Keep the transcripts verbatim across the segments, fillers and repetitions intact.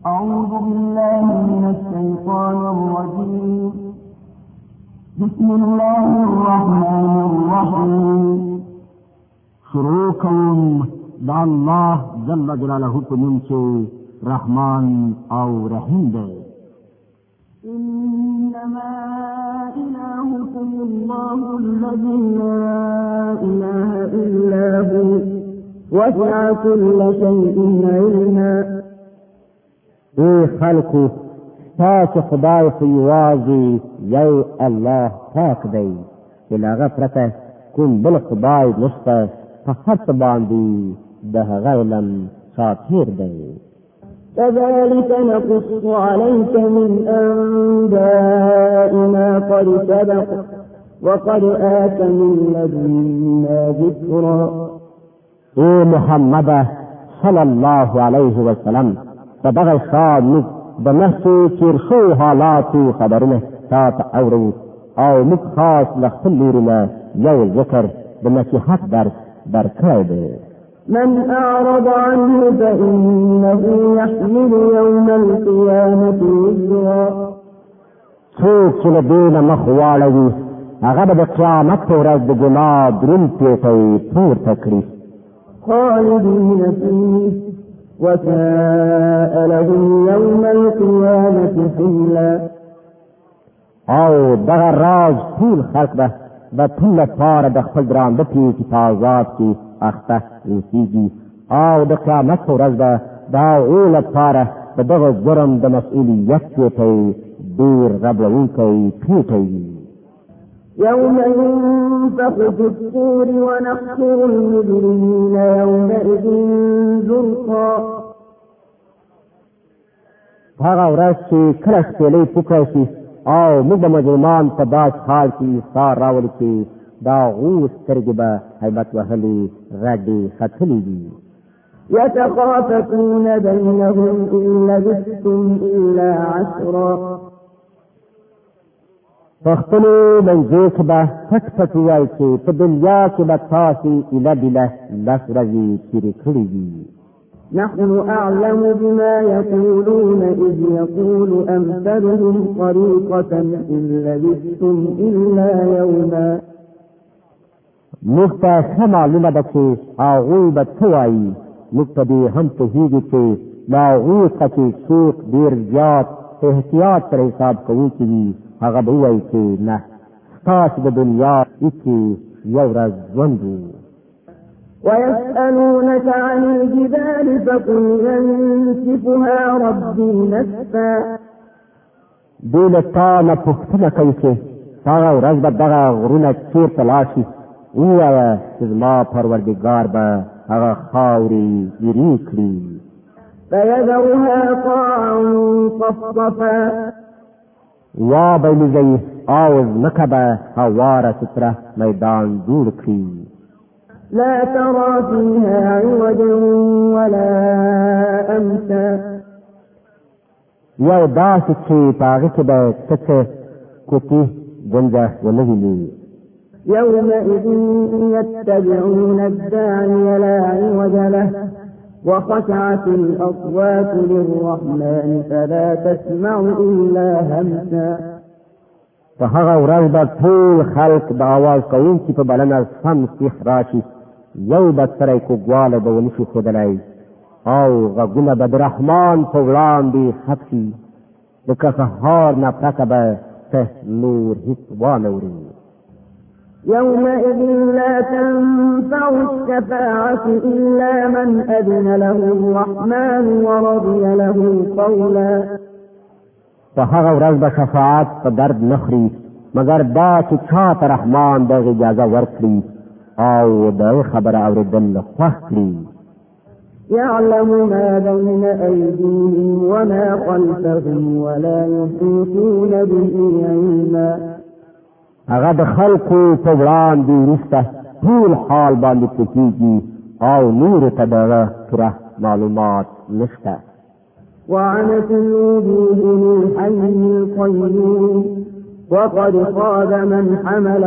أعوذ بالله من الشيطان الرجيم بسم الله الرحمن الرحيم شروع کوم دا الله جل جلاله په نوم چې رحمان او رحیم دی. إنما إلهكم الله الذي لا إله إلا هو وسع كل شيء علما. ای خلقو تاسو خدای په یوازې یو الله پاک دی چې له هغه پرته کوم بل خدای نشته. په هر څه باندې د هغه علم ساتیر دی. كذلك نقص عليك من أنباء ما قد سبق وقد آت من لدنا ذكرا. اے محمد صلی الله علیه وسلم په دغه شان موږ د مخکې تېر شوو حالاتو خبرونه تاته اورو او موږ خاص له خپل لوري نه یو ذکر د نصیحت درس درکړی دی. من أعرض عنه فإنه يحمل يوم القيامة وزرا. څوک چې له دې نه مخ واړوي هغه به د قیامت په ورځ د ګناه دروند پیټی پورته کړي. خالدين فيه وساء لهم يوم القيامة حملا. او دغه راز ټول خلق به د ټول لپاره د خپل درانده پیټي په عذاب کې اخته اوسېږي او د قیامت په ورځ به د هغو لپاره د دغه جرم د مسؤلیت پیټی ډېر ربړوونکی پیټی وي. يوم ينفخ في الصور ونحشر المجرمين يومئذ زرقا. هغه ورځ چې کله شپېلۍ پوکه شي او موږ د مجرمان په داسې حال کې سار راولو چې د هغو سترګې به هیبت وهلې رډې ختلې وي. يتخافتون بينهم إن لبثتم إلا عشرا. په خپلو منځو کې به پټ پټ ووایي چې په دنیا کې به تاسې ایله بیله لس ورځې تېرې کړې وي. نحن أعلم بما يقولون إذ يقول أمثلهم طريقة إن لبثتم إلا يوما. موږ ته ښه معلومه ده چې هغوی به څه وایي. موږ په دې هم پوهېږو چې له هغوی څخه چې څوک ډېر زیات په احتیاط سره حساب کوونکي وي هغه به ووایي چې نه ستاسو د دنیا هېڅې یو ورځ ژوند و. ويسألونك عن الجبال فقل ينسفها ربي نسفا. دوی له تا نه پوښتنه کوي چې هغه ورځ به دغه غرونه چېرته لاړ شي. ووایه چې زما پروردګار به هغه خاورې ایرې کړي. فيذرها قاعا صفصفا. وا به لږی او ځمکه به هواره ستره میدان جوړ کړي. لا ترى فيها عوجا ولا أمتا. یو داسې چې په هغې کې به څه څه کوټې ګنجه ونه ویني. يومئذ يتبعون الداعي لا عوج له وخشعت الأصوات للرحمن فلا تسمع إلا همسا. په هغه ورځ به ټول خلق د اواز کوونکي په بلنه سم سیخ راشي. یو به سری کوږوالی به ونه شي ښودلی او غږونه به د رحمان په وړاندې ښخ شي. د کسهار نه پرته به ته نور هېڅ وانهوري. يومئذ لا تنفع الشفاعة إلا من أذن له الرحمن ورضي له قولا. په هغه ورځ به شفاعت په درد نه خوري مګر دا چې چا ته رحمان دغه اجازه ورکړي او دغه خبره اورېدل خوښ کړي. يعلم ما بين أيديهم وما خلفهم ولا يحيطون به علما. هغه د خلقو په وړاندې وروسته ټول حال باندې پوهېږي او نورو ته دغه پوره معلومات نشته. وعنت الوجوه للحي القيوم وقد خاب من حمل.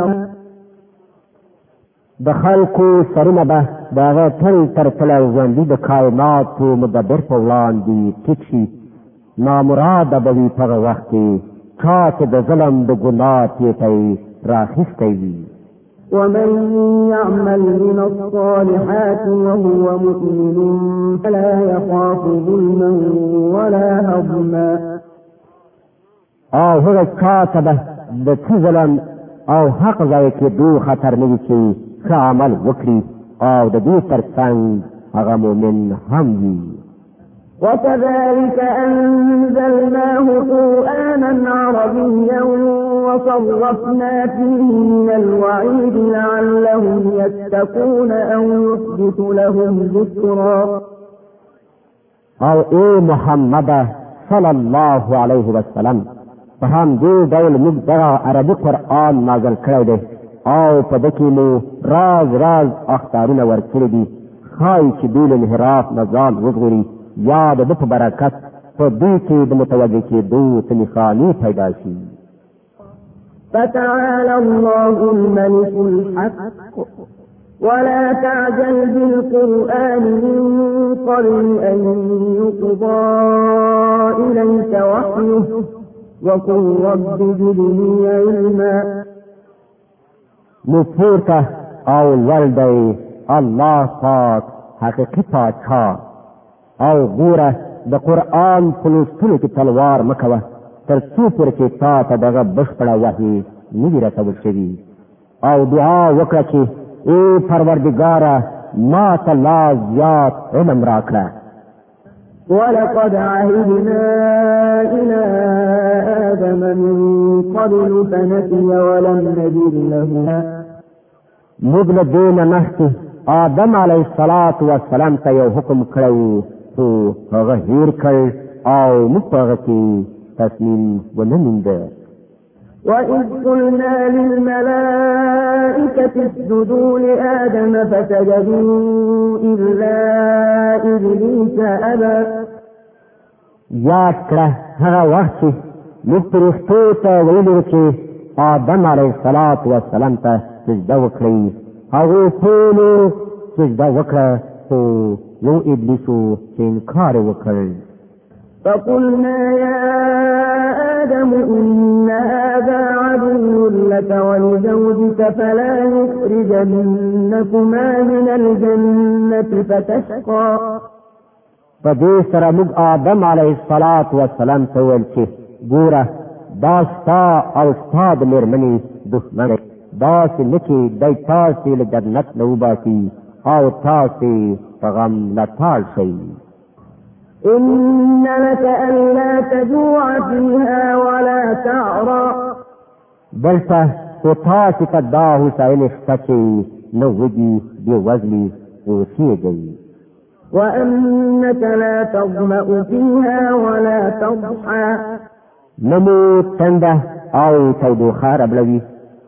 د خلقو سرونه به د هغه تل تر کله ژوندي د کائناتو مدبر په وړاندې ټیټ شي نامراده به وي په هغه وخت کې چا چې د ظلم د ګناه تیټی راخیستی وي. ومن يعمل من الصالحات وهو مؤمن فلا يخاف ظلما ولا هضما. او هغه چا ته به د څه ظلم او حق ځای کېدو خطر نه وي چې ښه عمل وکړي او د دې تر څنګ هغه مؤمن هم وي. وكذلك أنزلناه قرآنا عربيا وصرفنا فيه من الوعيد لعلهم يتقون أو يحدث لهم ذكرا. او اے محمد صلی الله علیه وسلم په هم دې ډول موږ دغه عربي قرآن نازل کړی دی او په دې کې مو راز راز اخطارونه ورکړي دي ښایي چې دوی له انحراف نه ځان وژغوري یا د ده په برکت په دوی کې د متوجه کېدو څه نښانې پیدا شي. فتعالى الله الملك الحق ولا تعجل بالقرآن من قبل أن يقضى إليك وحيه وقل رب زدني علما. نو پورته او لوړ دی الله پاک حقیقي پاچا او ګوره د قرآن په لوستلو کې تلوار مه کوه تر څو پورې چې تا ته دغه بشپړه وحي نه وي رسول شوي او دعا وکړه چې ای پروردګاره ما ته لا زیات علم راکړه. ولقد عهدنا إلى آدم من قبل فنسي ولم نجد له. موږ له دې نه مخکې آدم علیه السلام ته یو حکم کړی خو هغه هیر کړ او موږ په هغه کې تصمیم ونه موند. وإذ قلنا للملائكة اسجدوا لآدم فسجدوا إلا إبليس أبى. یاد کړه هغه وخت چې موږ فرښتو ته ویلي وو چې آدم علیه السلام ته سجده وکړئ. هغوی ټولو سجده وکړه خو یو ابلیسو چې انکار وکړ. فقلنا يا آدم إن هذا عدو لك ولزوجك فلا يخرجنكما من الجنة فتشقى. په دې سره موږ آدم علیه السلام ته وویل چې ګوره دا ستا او ستا د مېرمنې دښمن دی داسې نه چې دی تاسې له جنت نه وباسي او تاسې په غم لتاړ شئ. إن لك ألا تجوع فيها ولا تعرى. دلته خو تاسې ته دا هوساینې شته چې نه وږي بې وزلي اوسېږئ. وأنك لا تظمأ فيها ولا تضحى. نه مو تنده او تودوخه ربلوي.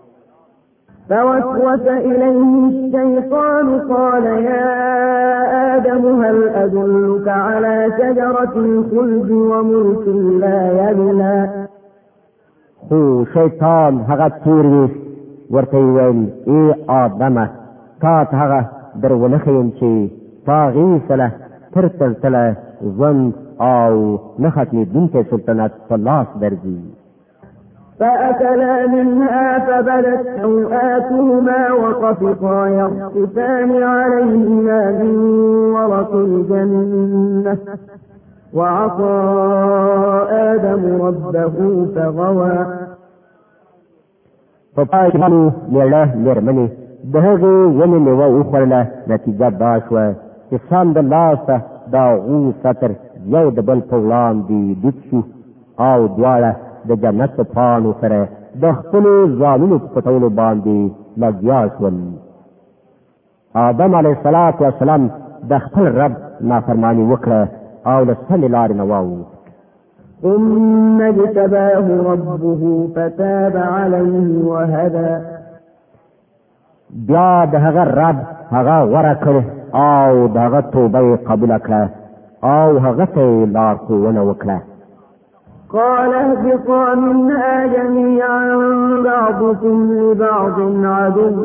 فوسوس إليه الشيطان قال يا آدم هل أدلك على شجرة الخلد وملك لا يبلى. خو شیطان هغه تیر ویست ورته ویل ای آدمه تا ته هغه در ونه ښیم چې تا هغې سره تر تلتله ژوند او نه ختمېدونکی سلطنت په لاس درځي. فأكلا منها فبدت سوآتهما وطفقا يخصفان عليهما من ورق الجنة وعصى آدم ربه فغوى. فپای کې میړه مېرمنې د هغې ونې میوه وخوړله نتیجه دا شوه چې سم د لاسه د هغو سطر یو د بل په وړاندې ډیټ شو او دواړه د جنت په پاڼو سره د خپلو ځانونو په پټولو باندې لګیا شول. آدم علیه السلام د خپل رب نافرماني وکړه او له سمې لارې نه واوښت. ثم اجتباه ربه فتاب عليه وهدى. بیا د هغه رب هغه غوره کړ او د هغه توبه یې قبوله کړه او هغه ته یې لارښوونه وکړه. قال اهبطا منها جميعا بعضكم لبعض عدو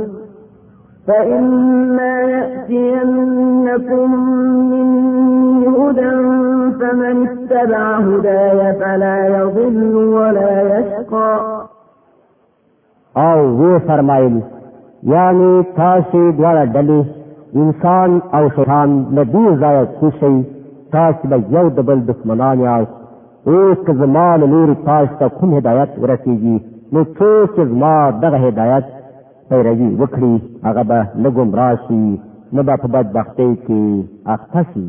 فإما يأتينكم مني هدى فمن اتبع اتبع هداي فلا يضل ولا يشقى. او وی فرمایل یعنی تاسو دواړه ډلې انسان او شیطان له دې ځایه کوشي تاسو به یو د بل دښمنان یاست. اوس که زما له لوري تاسو ته کوم هدایت ورسېږي نو څوک چې زما دغه هدایت پیروي وکړي هغه به نه ګمراه شي نه به په بدبختۍ کې اخته شي.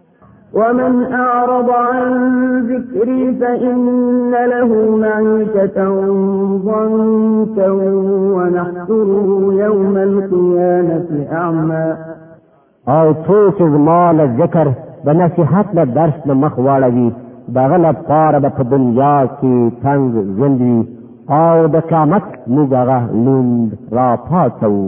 ومن أعرض عن ذكري فإن له معيشة ضنكا ونحشره يوم القيامة أعمى. او څوک چې زما له ذکر د نصیحت له درس نه مخ واړوي د هغه لپاره به په دنیا کې تنګ ژوند وي او د قیامت موږ هغه لوند راپاڅوو.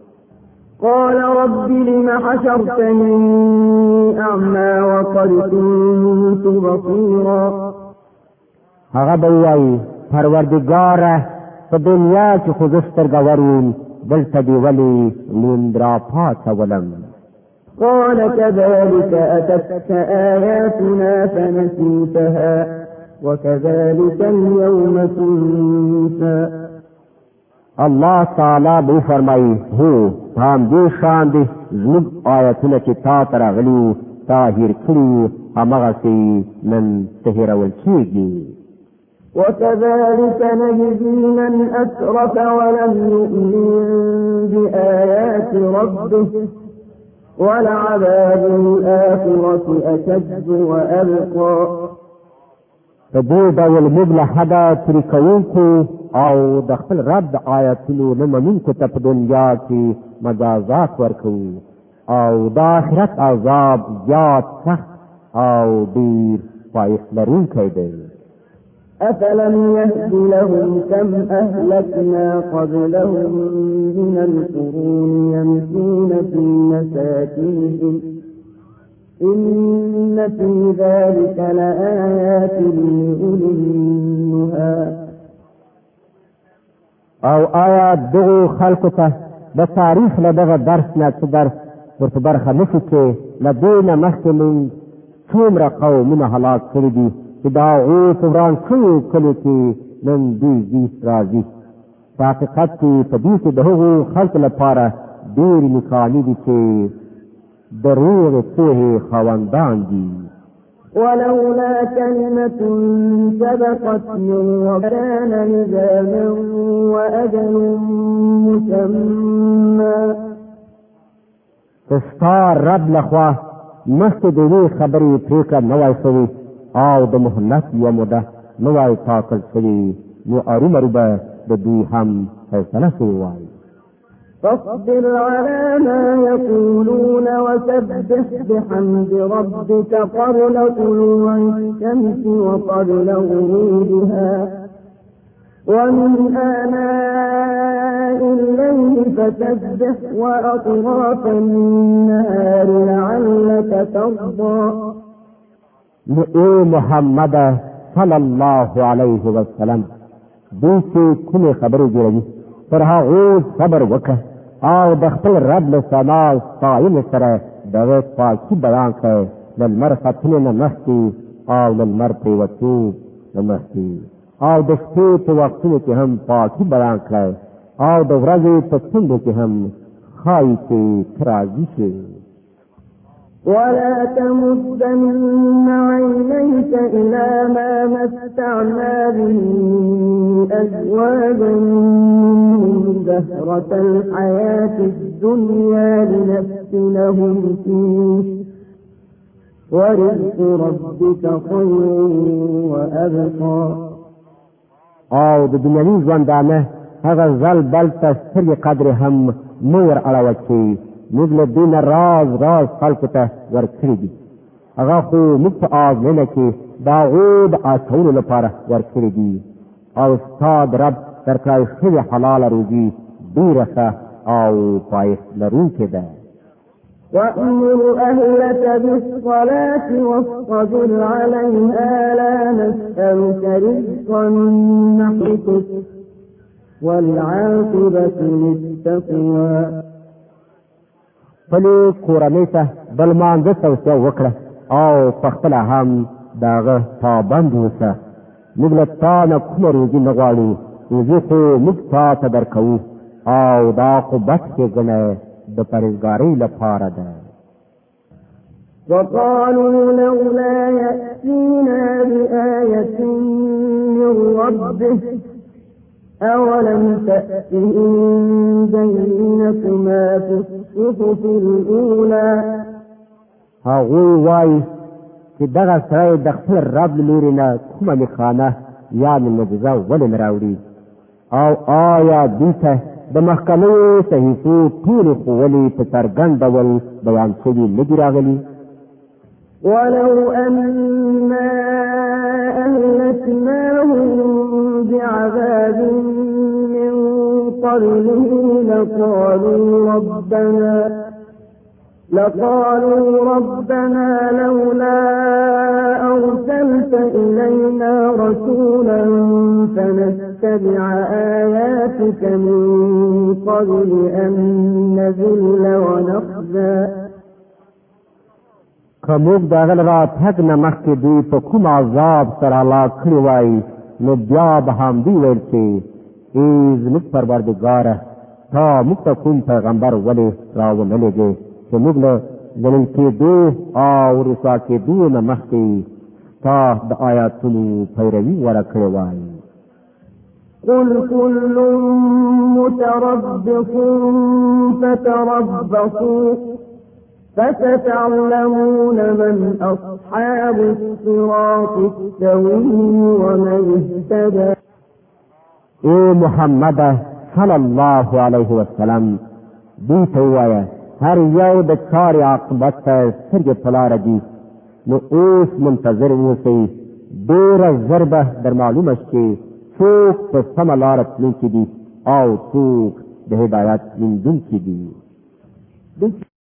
قال رب لم حشرتني أعمى وقد كنت بصيرا. هغه به وایي پروردګاره په دنیا کې خو زه سترګور وم دلته دې ولې لوند راپاڅولم. قال كذلك أتتك آياتنا فنسيتها وكذلك اليوم تنسى. الله تعالی به فرمایي هو هم دې شان دي زموږ آیتونه چې تا ته راغلي تا هېر کړي هماغسې نن ته هېرول کېږي. وكذلك نجزي من أسرف ولم يؤمن بآيات ربه ولعذاب الآخرة أشد وأبقى. په دې ډول موږ له حده تېرې کوونکو او د خپل رب د آیتونو نه منونکو ته په دنیا کې مجازات ورکوو او د آخرت عذاب زیات سخت او ډېر پایښت لرونکی دی. أفلم يهد لهم كم أهلكنا قبلهم من القرون يمشون في مساكنهم إن في ذلك لآيات لأولي النهى. او آیا دغو خلقو ته د تاریخ له دغه درس نه څه درس ورته برخه نشو چې له دې نه مخکې موږ څومره قومونه هلاک کړي دي چې د هغو په وران شویو کلیو کې نن دوی ځي راځي. په حقیقت کې په دې کې د هغو خلکو لپاره ډېرې نښانې دي چې د روغې پوهې خاوندان دي. ولولا كلمة سبقت من وكان لزاما وأجل مسمى. ستا رب لخوا مخکې د دې خبرې پرېکړه نه وای شوې او د مهلت یوه موده نه وای ټاکل شوې نو ارومرو به د دوی هم فیصله شوې وای. فاصبر على ما يقولون وسبح بحمد ربك قبل طلوع الشمس وقبل غروبها ومن آناء الليل فسبح وأطراف النهار لعلك ترضى. نو اے محمد صلی الله علیه وسلم دوی چې کومې خبرې جوړوي پر هغو صبر وکړه او د خپل رب له ثنا او ستاینې سره د هغه پاکي بیان کړه د لمر ختنې نه مخکې او د لمر پرېوتو نه مخکې او د شپې په وختونو کې هم پاکي بیان کړه او د ورځې په څنډو کې هم ښایي چې ته راضي شې. ولا تمدن عينيك إلى ما متعنا به أزواجا منهم زهرة الحياة الدنيا لنفتنهم فيه ورزق ربك خير وأبقى. او د دنیوي ژوندانه هغه ځل بل ته سترګې قدرې هم مه ور اړوه چې موږ له دې نه راز راز خلکو ته ورکړي دي. هغه خو موږ په ازموینه کې د هغو د اچولو لپاره ورکړي دي او ستا د رب درکړی شوې حلاله روزي ډېره ښه او پایښت لرونکې ده. وأمر أهلك بالصلاة واصطبر عليها لا نسألك رزقا نحرسك والعاقبة للتقوى. خپلې کورنۍ ته د لمانځه توصیه وکړه او پخپله هم داغه پابند اوسه موږ له تا نه کومه روزي نه غواړو روزي خو موږ تا ته درکوو او دا عاقبت ښېګڼه د پرهېزګارۍ لپاره ده وقالوا لولا يأتينا بآية من ربه أولم تأتهم بينة ما في الصحف الأولى هغوی وایي چې دغه سړی د خپل رب له لورې نه کومه نښانه یعنې معجزه ولې نه راوړي او آیا دوی ته د محکمې صحیفو ټولې ښوولې په څرګند ډول بیان شوي نه دي راغلي ولو أنا أهلكناهم بعذاب من قبله لقالوا ربنا لقالوا ربنا لولا أرسلت إلينا رسولا فنتبع آياتك من قبل أن نذل ونخزى که موږ د هغه له راتګ نه مخکې دوی په کوم عذاب سره هلاک کړي وای نو بیا به همدوی ویل چې ای زموږ پروردګاره تا موږ ته کوم پیغمبر ولې راونه لېږې چې موږ له ذلیل کېدو او رسوا کېدو نه مخکې تا د آیاتونو پیروي غوره کړې وای قل كل متربص فتربصوا فستعلمون من أصحاب الصراط السوي ومن اهتدى اے محمد صلی الله علیه وسلم دوی ته ووایه هر یو د چارې عاقبت ته سترګې په لاره دي نو اوس منتظر اوسئ ډېره ژر به در معلومه شي څوک په سمه لاره تلونکي دي او څوک د هدایت موندونکي دي